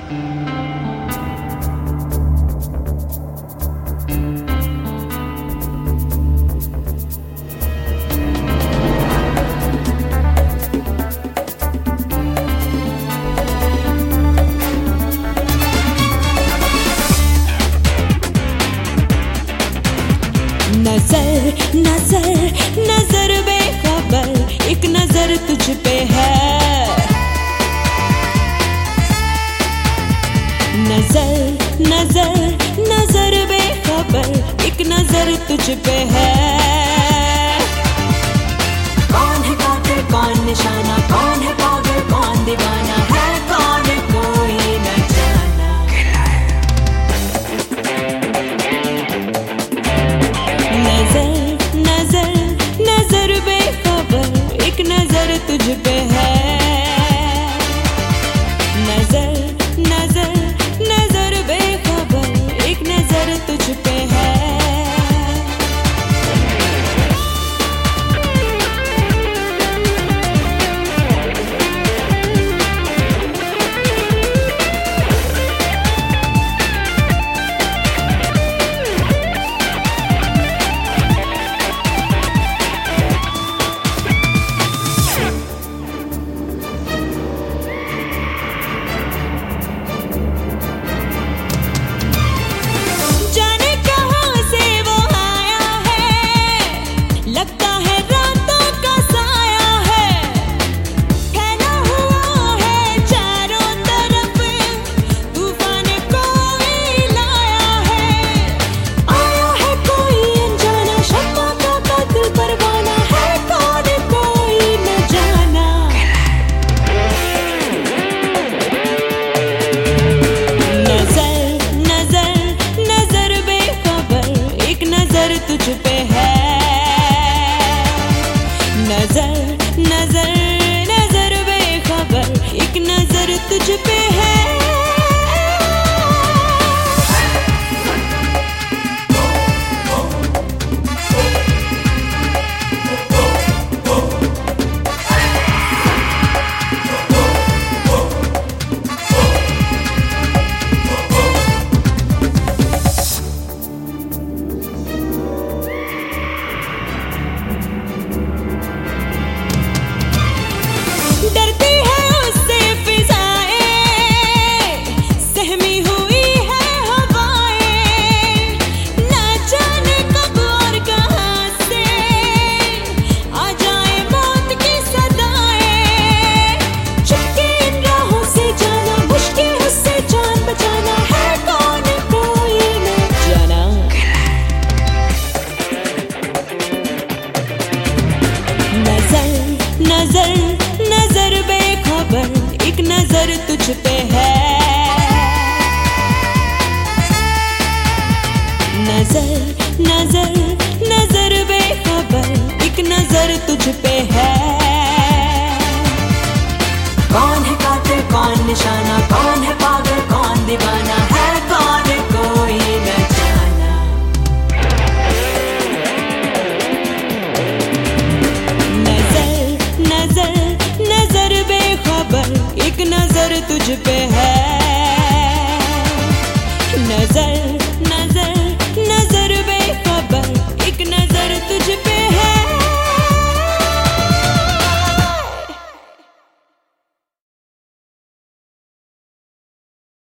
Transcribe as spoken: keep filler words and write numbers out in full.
नजर नजर नजर बेखबर, एक नजर तुझ पे है। नजर नजर नजर बेखबर, एक नजर तुझ पे है। कौन है कातिल कौन निशाना, कौन है पागल कौन दीवाना, है कौन कोई न जाना। नजर नजर नजर बेखबर, एक नजर तुझ पे है। नजर नजर नजर बेखबर, एक नजर तुझ पे है। तुझ पे है। नजर नजर नजर बेखबर, एक नजर तुझ पे है। डरती है उससे फिजाएं, सहमी हुई है हवाएं, ना जाने कब और कहां से आ जाए मौत की सदाएं। चुपके इन राहों से जाना, मुश्किल उससे जान बचाना, है कौन कोई न जाना। नजर नजर नजर बेखबर, एक नजर तुझ पे है। नजर नजर नजर बेखबर, एक नजर तुझ पे है। कौन है कातिल कौन निशाना, कौन है पागल कौन दीवाना, है कौन कोई न जाना। नजर नजर नजर बेखबर, एक नजर तुझ पे है।